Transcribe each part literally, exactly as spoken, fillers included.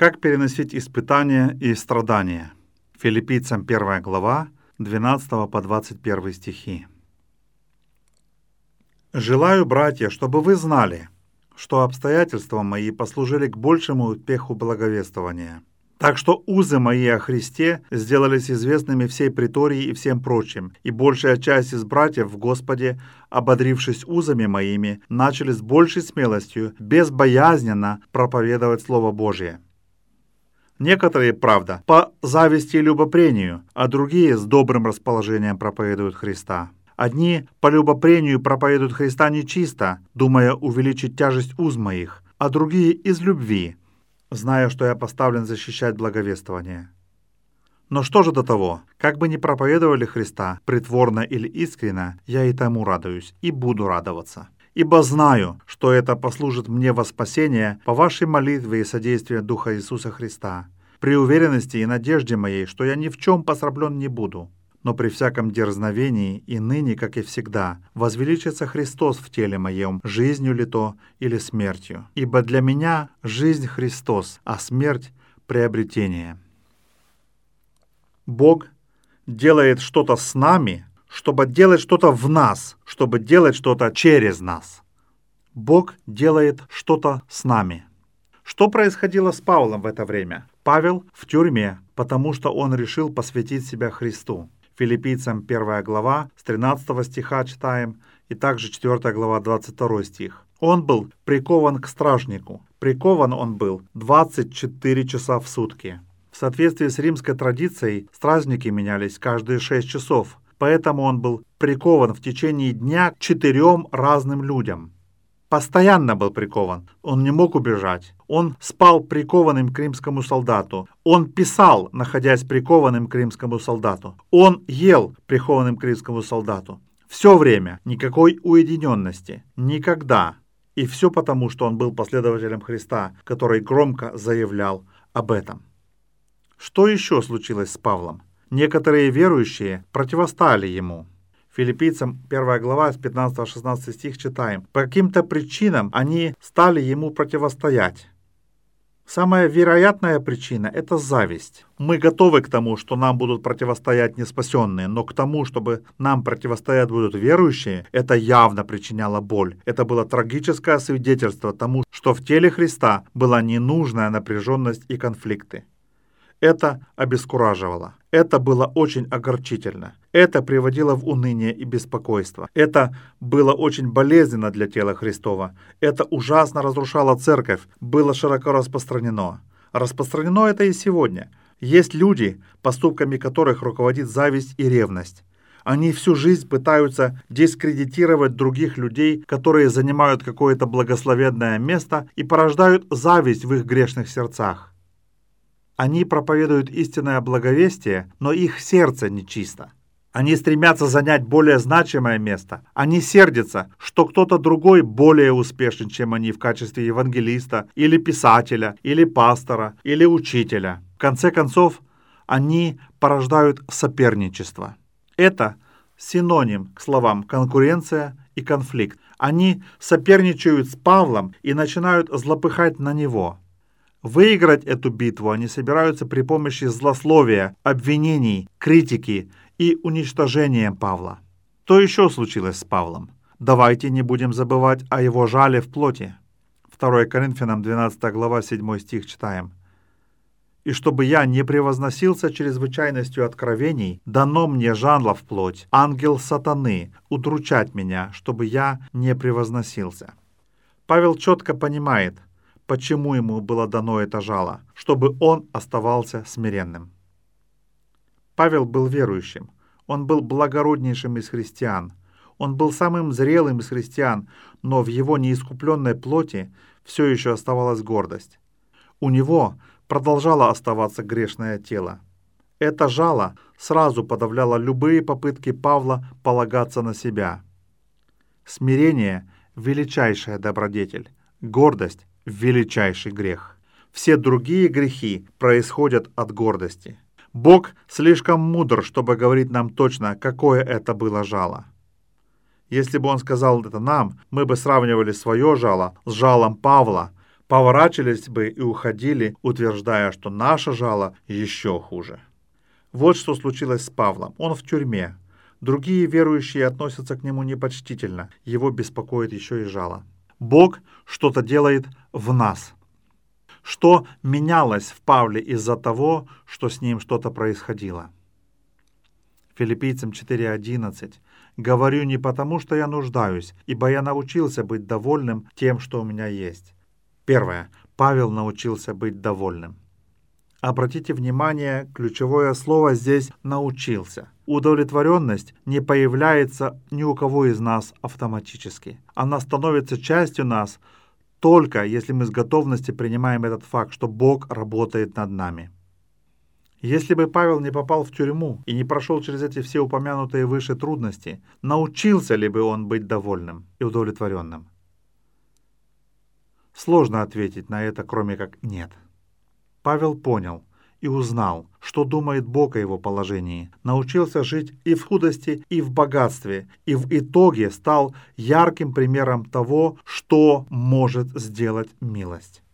Как переносить испытания и страдания? Филиппийцам первая глава, двенадцатого по двадцать первый стихи. «Желаю, братья, чтобы вы знали, что обстоятельства мои послужили к большему успеху благовествования. Так что узы мои о Христе сделались известными всей притории и всем прочим, и большая часть из братьев в Господе, ободрившись узами моими, начали с большей смелостью, безбоязненно проповедовать Слово Божие. Некоторые, правда, по зависти и любопрению, а другие с добрым расположением проповедуют Христа. Одни по любопрению проповедуют Христа нечисто, думая увеличить тяжесть уз моих, а другие из любви, зная, что я поставлен защищать благовествование. Но что же до того, как бы ни проповедовали Христа, притворно или искренно, я и тому радуюсь, и буду радоваться. Ибо знаю, что это послужит мне во спасение по вашей молитве и содействию Духа Иисуса Христа, при уверенности и надежде моей, что я ни в чем посраблен не буду. Но при всяком дерзновении и ныне, как и всегда, возвеличится Христос в теле моем, жизнью ли то или смертью. Ибо для меня жизнь Христос, а смерть — приобретение. Бог делает что-то с нами, чтобы делать что-то в нас, чтобы делать что-то через нас. Бог делает что-то с нами. Что происходило с Павлом в это время? Павел в тюрьме, потому что он решил посвятить себя Христу. Филиппийцам первая глава, с тринадцатого стиха читаем, и также четвёртая глава, двадцать второй стих. Он был прикован к стражнику. Прикован он был двадцать четыре часа в сутки. В соответствии с римской традицией, стражники менялись каждые шесть часов, поэтому он был прикован в течение дня к четырем разным людям. Постоянно был прикован, он не мог убежать. Он спал прикованным к римскому солдату. Он писал, находясь прикованным к римскому солдату. Он ел прикованным к римскому солдату. Все время, никакой уединенности, никогда. И все потому, что он был последователем Христа, который громко заявлял об этом. Что еще случилось с Павлом? Некоторые верующие противостали ему. Филиппийцам первая глава, с пятнадцатого шестнадцатый стих читаем. По каким-то причинам они стали ему противостоять. Самая вероятная причина – это зависть. Мы готовы к тому, что нам будут противостоять неспасенные, но к тому, чтобы нам противостоять будут верующие, это явно причиняло боль. Это было трагическое свидетельство тому, что в теле Христа была ненужная напряженность и конфликты. Это обескураживало. Это было очень огорчительно. Это приводило в уныние и беспокойство. Это было очень болезненно для тела Христова. Это ужасно разрушало церковь, было широко распространено. Распространено это и сегодня. Есть люди, поступками которых руководит зависть и ревность. Они всю жизнь пытаются дискредитировать других людей, которые занимают какое-то благословенное место и порождают зависть в их грешных сердцах. Они проповедуют истинное благовестие, но их сердце нечисто. Они стремятся занять более значимое место. Они сердятся, что кто-то другой более успешен, чем они в качестве евангелиста, или писателя, или пастора, или учителя. В конце концов, они порождают соперничество. Это синоним к словам «конкуренция» и «конфликт». Они соперничают с Павлом и начинают злопыхать на него. Выиграть эту битву они собираются при помощи злословия, обвинений, критики и уничтожения Павла. Что еще случилось с Павлом? Давайте не будем забывать о его жале в плоти. второе Коринфянам двенадцатая глава, седьмой стих читаем. «И чтобы я не превозносился чрезвычайностью откровений, дано мне жанло в плоть, ангел сатаны, удручать меня, чтобы я не превозносился». Павел четко понимает, почему ему было дано это жало, чтобы он оставался смиренным. Павел был верующим, он был благороднейшим из христиан, он был самым зрелым из христиан, но в его неискупленной плоти все еще оставалась гордость. У него продолжало оставаться грешное тело. Это жало сразу подавляло любые попытки Павла полагаться на себя. Смирение — величайшая добродетель, гордость — величайший грех. Все другие грехи происходят от гордости. Бог слишком мудр, чтобы говорить нам точно, какое это было жало. Если бы Он сказал это нам, мы бы сравнивали свое жало с жалом Павла, поворачивались бы и уходили, утверждая, что наше жало еще хуже. Вот что случилось с Павлом. Он в тюрьме. Другие верующие относятся к нему непочтительно. Его беспокоит еще и жало. Бог что-то делает в нас. Что менялось в Павле из-за того, что с ним что-то происходило? Филиппийцам четыре одиннадцать. «Говорю не потому, что я нуждаюсь, ибо я научился быть довольным тем, что у меня есть». Первое. Павел научился быть довольным. Обратите внимание, ключевое слово здесь «научился». Удовлетворенность не появляется ни у кого из нас автоматически. Она становится частью нас только если мы с готовностью принимаем этот факт, что Бог работает над нами. Если бы Павел не попал в тюрьму и не прошел через эти все упомянутые выше трудности, научился ли бы он быть довольным и удовлетворенным? Сложно ответить на это, кроме как «нет». Павел понял и узнал, что думает Бог о его положении, научился жить и в худости, и в богатстве, и в итоге стал ярким примером того, что может сделать милость.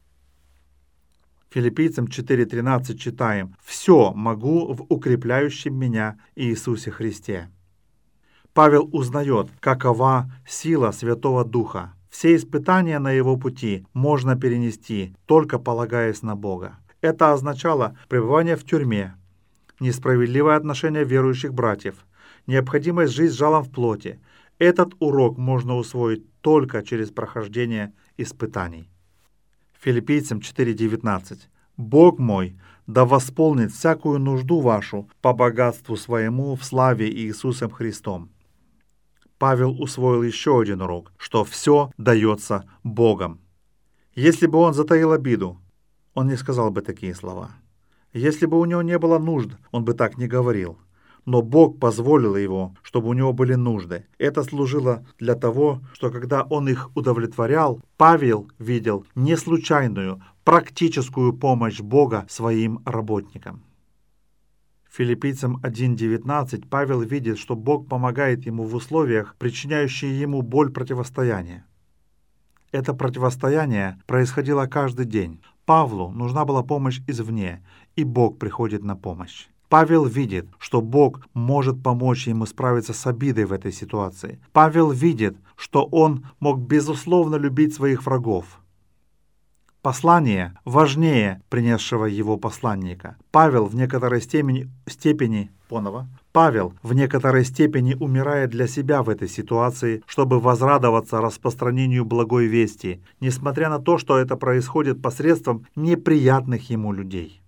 Филиппийцам четыре тринадцать читаем: «Все могу в укрепляющем меня Иисусе Христе». Павел узнает, какова сила Святого Духа. Все испытания на его пути можно перенести, только полагаясь на Бога. Это означало пребывание в тюрьме, несправедливое отношение верующих братьев, необходимость жить с жалом в плоти. Этот урок можно усвоить только через прохождение испытаний. Филиппийцам четыре девятнадцать. «Бог мой да восполнит всякую нужду вашу по богатству своему в славе Иисусом Христом». Павел усвоил еще один урок, что все дается Богом. Если бы он затаил обиду, он не сказал бы такие слова. Если бы у него не было нужд, он бы так не говорил. Но Бог позволил его, чтобы у него были нужды. Это служило для того, что когда он их удовлетворял, Павел видел не случайную, практическую помощь Бога своим работникам. Филиппийцам один девятнадцать Павел видит, что Бог помогает ему в условиях, причиняющие ему боль противостояния. Это противостояние происходило каждый день. Павлу нужна была помощь извне, и Бог приходит на помощь. Павел видит, что Бог может помочь ему справиться с обидой в этой ситуации. Павел видит, что он мог безусловно любить своих врагов. Послание важнее принесшего его посланника. Павел в некоторой степени, степени Понова, Павел в некоторой степени умирает для себя в этой ситуации, чтобы возрадоваться распространению благой вести, несмотря на то, что это происходит посредством неприятных ему людей.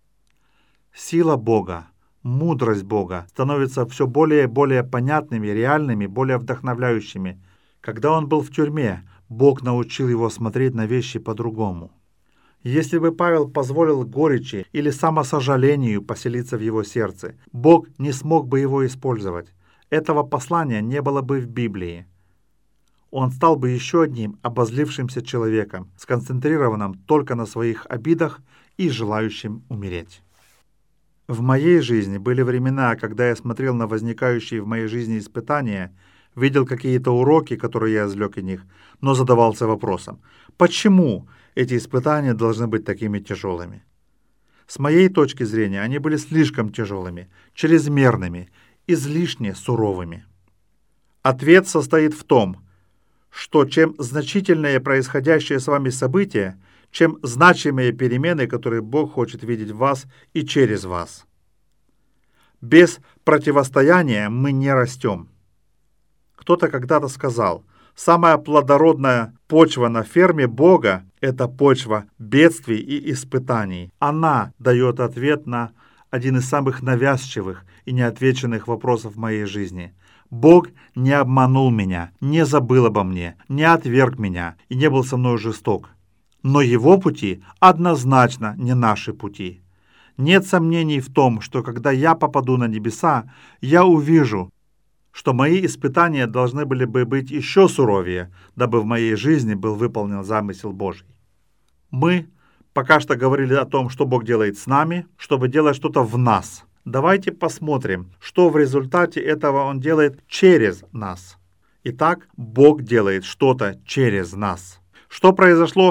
Сила Бога, мудрость Бога становятся все более и более понятными, реальными, более вдохновляющими. Когда он был в тюрьме, Бог научил его смотреть на вещи по-другому. Если бы Павел позволил горечи или самосожалению поселиться в его сердце, Бог не смог бы его использовать. Этого послания не было бы в Библии. Он стал бы еще одним обозлившимся человеком, сконцентрированным только на своих обидах и желающим умереть. В моей жизни были времена, когда я смотрел на возникающие в моей жизни испытания, видел какие-то уроки, которые я извлек из них, но задавался вопросом, почему эти испытания должны быть такими тяжелыми? С моей точки зрения, они были слишком тяжелыми, чрезмерными, излишне суровыми. Ответ состоит в том, что чем значительнее происходящее с вами событие, чем значимые перемены, которые Бог хочет видеть в вас и через вас. Без противостояния мы не растем. Кто-то когда-то сказал, самая плодородная почва на ферме Бога – это почва бедствий и испытаний. Она дает ответ на один из самых навязчивых и неотвеченных вопросов в моей жизни. Бог не обманул меня, не забыл обо мне, не отверг меня и не был со мной жесток. Но Его пути однозначно не наши пути. Нет сомнений в том, что когда я попаду на небеса, я увижу, что мои испытания должны были бы быть еще суровее, дабы в моей жизни был выполнен замысел Божий. Мы пока что говорили о том, что Бог делает с нами, чтобы делать что-то в нас. Давайте посмотрим, что в результате этого Он делает через нас. Итак, Бог делает что-то через нас. Что произошло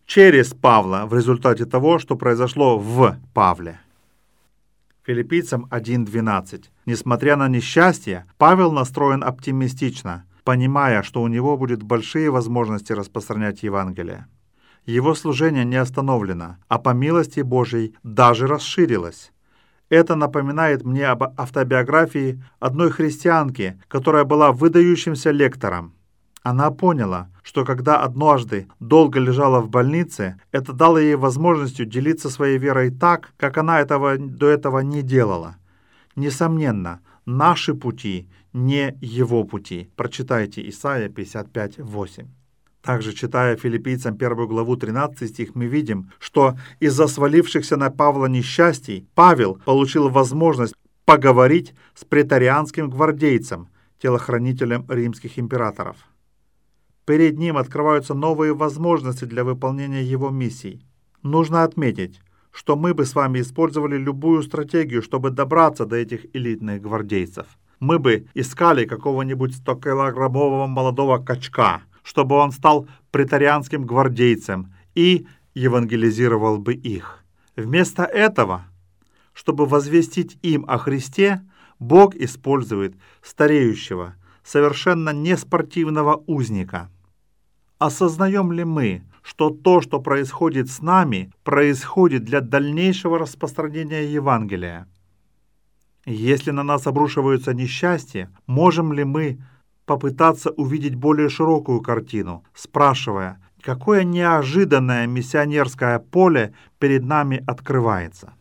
через Павла в результате того, что произошло в Павле. Филиппийцам один двенадцать. Несмотря на несчастье, Павел настроен оптимистично, понимая, что у него будут большие возможности распространять Евангелие. Его служение не остановлено, а по милости Божьей даже расширилось. Это напоминает мне об автобиографии одной христианки, которая была выдающимся лектором. Она поняла, что когда однажды долго лежала в больнице, это дало ей возможность делиться своей верой так, как она этого до этого не делала. Несомненно, наши пути не его пути. Прочитайте Исайя пятьдесят пять восемь. Также, читая Филиппийцам первую главу тринадцатый стих, мы видим, что из-за свалившихся на Павла несчастий Павел получил возможность поговорить с претарианским гвардейцем, телохранителем римских императоров. Перед ним открываются новые возможности для выполнения его миссий. Нужно отметить, что мы бы с вами использовали любую стратегию, чтобы добраться до этих элитных гвардейцев. Мы бы искали какого-нибудь стокилограммового молодого качка, чтобы он стал претарианским гвардейцем и евангелизировал бы их. Вместо этого, чтобы возвестить им о Христе, Бог использует стареющего, совершенно неспортивного узника. Осознаем ли мы, что то, что происходит с нами, происходит для дальнейшего распространения Евангелия? Если на нас обрушиваются несчастья, можем ли мы попытаться увидеть более широкую картину, спрашивая, какое неожиданное миссионерское поле перед нами открывается?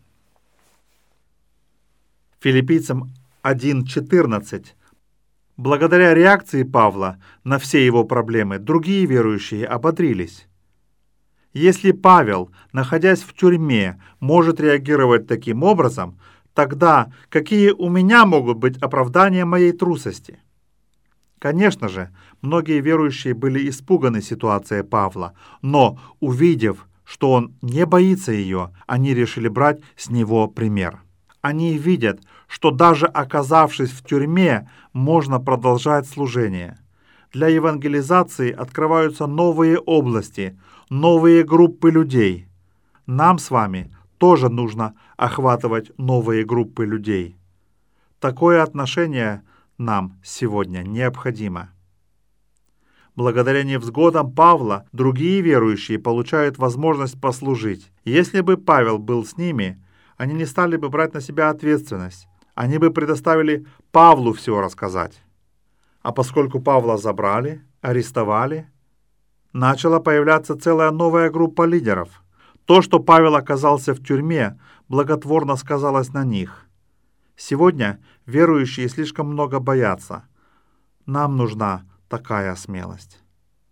Филиппийцам один четырнадцать. Благодаря реакции Павла на все его проблемы, другие верующие ободрились. Если Павел, находясь в тюрьме, может реагировать таким образом, тогда какие у меня могут быть оправдания моей трусости? Конечно же, многие верующие были испуганы ситуацией Павла, но, увидев, что он не боится ее, они решили брать с него пример. Они видят, что даже оказавшись в тюрьме, можно продолжать служение. Для евангелизации открываются новые области, новые группы людей. Нам с вами тоже нужно охватывать новые группы людей. Такое отношение нам сегодня необходимо. Благодаря невзгодам Павла другие верующие получают возможность послужить. Если бы Павел был с ними, они не стали бы брать на себя ответственность. Они бы предоставили Павлу все рассказать. А поскольку Павла забрали, арестовали, начала появляться целая новая группа лидеров. То, что Павел оказался в тюрьме, благотворно сказалось на них. Сегодня верующие слишком много боятся. Нам нужна такая смелость.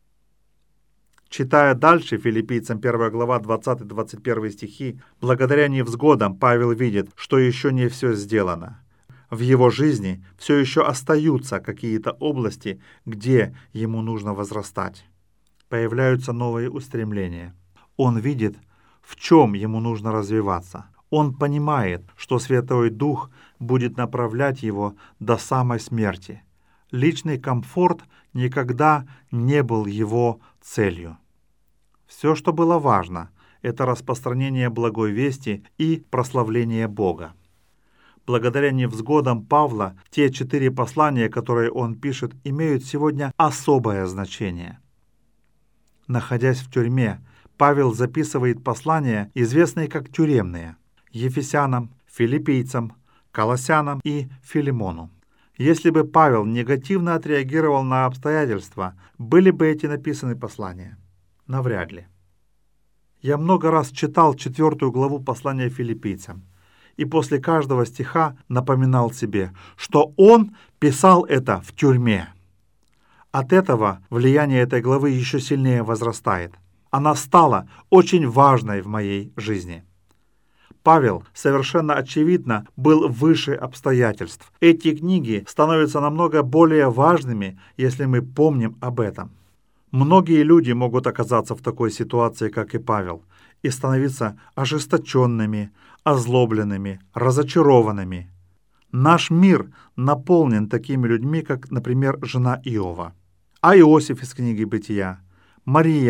Читая дальше Филиппийцам первая глава двадцатый-двадцать первый стихи, благодаря невзгодам Павел видит, что еще не все сделано. В его жизни все еще остаются какие-то области, где ему нужно возрастать. Появляются новые устремления. Он видит, в чем ему нужно развиваться. Он понимает, что Святой Дух будет направлять его до самой смерти. Личный комфорт никогда не был его целью. Все, что было важно, это распространение благой вести и прославление Бога. Благодаря невзгодам Павла, те четыре послания, которые он пишет, имеют сегодня особое значение. Находясь в тюрьме, Павел записывает послания, известные как тюремные, Ефесянам, Филиппийцам, Колоссянам и Филимону. Если бы Павел негативно отреагировал на обстоятельства, были бы эти написаны послания? Навряд ли. Я много раз читал четвертую главу послания Филиппийцам, и после каждого стиха напоминал себе, что он писал это в тюрьме. От этого влияние этой главы еще сильнее возрастает. Она стала очень важной в моей жизни. Павел совершенно очевидно был выше обстоятельств. Эти книги становятся намного более важными, если мы помним об этом. Многие люди могут оказаться в такой ситуации, как и Павел, и становиться ожесточенными, озлобленными, разочарованными. Наш мир наполнен такими людьми, как, например, жена Иова, а Иосиф из книги «Бытия», Мария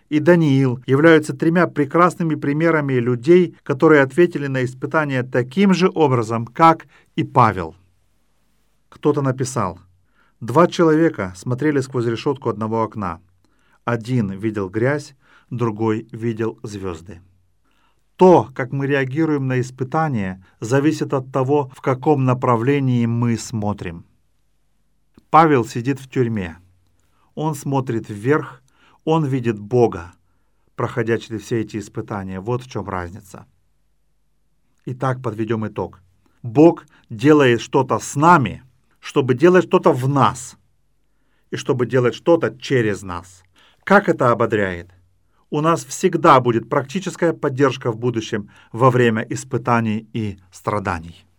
и Даниил являются тремя прекрасными примерами людей, которые ответили на испытания таким же образом, как и Павел. Кто-то написал: «Два человека смотрели сквозь решетку одного окна. Один видел грязь, другой видел звезды». То, как мы реагируем на испытания, зависит от того, в каком направлении мы смотрим. Павел сидит в тюрьме. Он смотрит вверх, он видит Бога, проходя через все эти испытания. Вот в чем разница. Итак, подведем итог. Бог делает что-то с нами, чтобы делать что-то в нас, и чтобы делать что-то через нас. Как это ободряет? У нас всегда будет практическая поддержка в будущем во время испытаний и страданий.